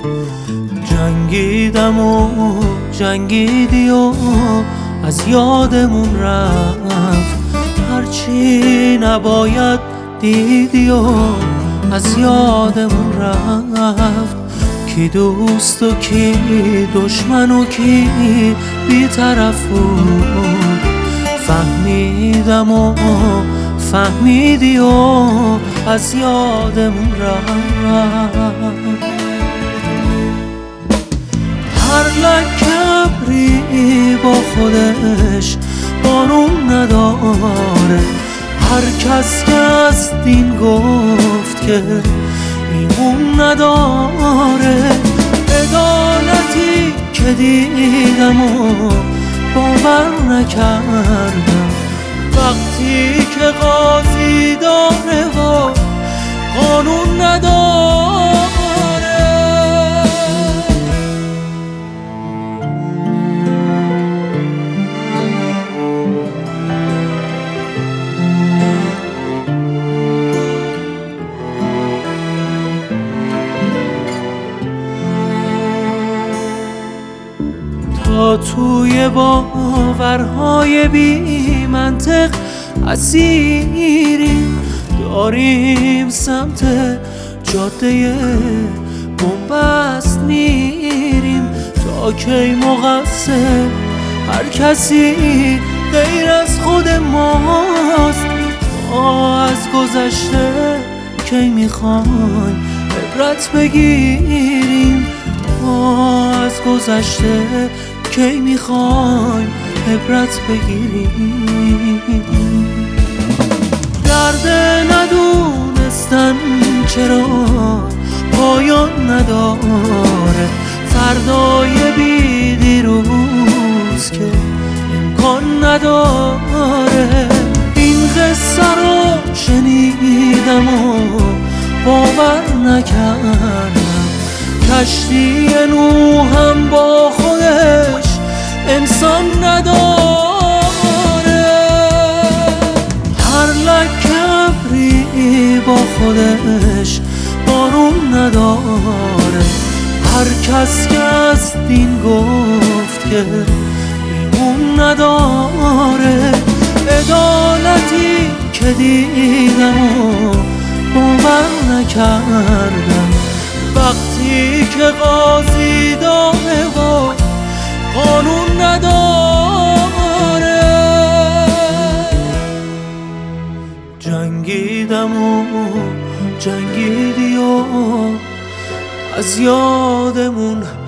جنگیدم و جنگیدی و از یادمون رفت، هرچی نباید دیدی و از یادمون رفت. کی دوست و کی دشمن و کی بی‌طرف بود، فهمیدم و فهمیدی و از یادمون رفت. هر لک ابری با خودش بارون نداره، هر کس که از دین گفت که ایمون نداره. عدالتی که دیدم و باور نکردم، وقتی که قاضی داره و قانون نداره. تا توی باورهای بی منطق اسیریم، داریم سمت جاده بنبست میریم. تا کی مقصر هر کسی غیر از خود ماست؟ ما از گذشته کی میخوایم عبرت بگیریم؟ ما از گذشته کی میخوایم عبرت بگیریم؟ درد ندونستن چرا پایان نداره، فردای بی دیروز که امکان نداره. این قصه رو شنیدم و باور نکردم، کشتی نوح هم با خودش انسان نداره. هر لک ابری با خودش بارون نداره، هر کس که از دین گفت که ایمون نداره. عدالتی که دیدم و باور نکردم، وقتی که قاضی داره و قانون نداره. جنگیدم و جنگیدی و از یادمون